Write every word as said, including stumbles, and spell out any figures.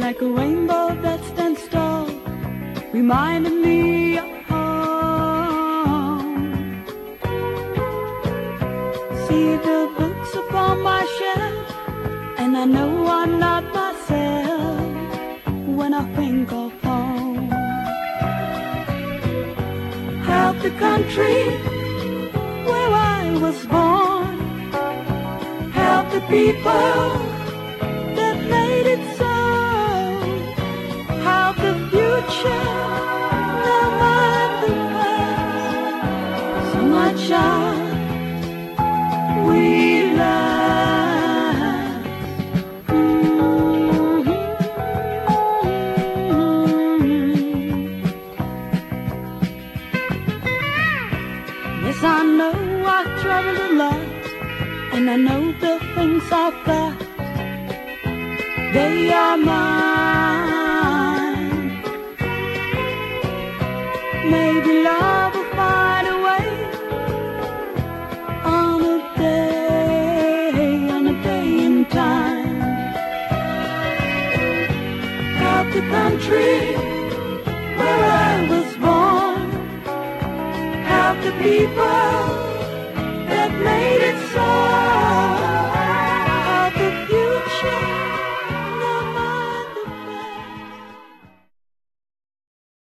like a rainbow that stands tall, reminding me of home. See the books upon my shelf, and I know I'm not myself when I think of home. Help the country where I was born, help the people that made it so, help the future, no matter the past, so much of we love. Mm-hmm. Yes, I know I've traveled a lot, and I know the things I've got, they are mine. Maybe love will find a way on a day, on a day in time. Help the country where I was born, help the people that made it so.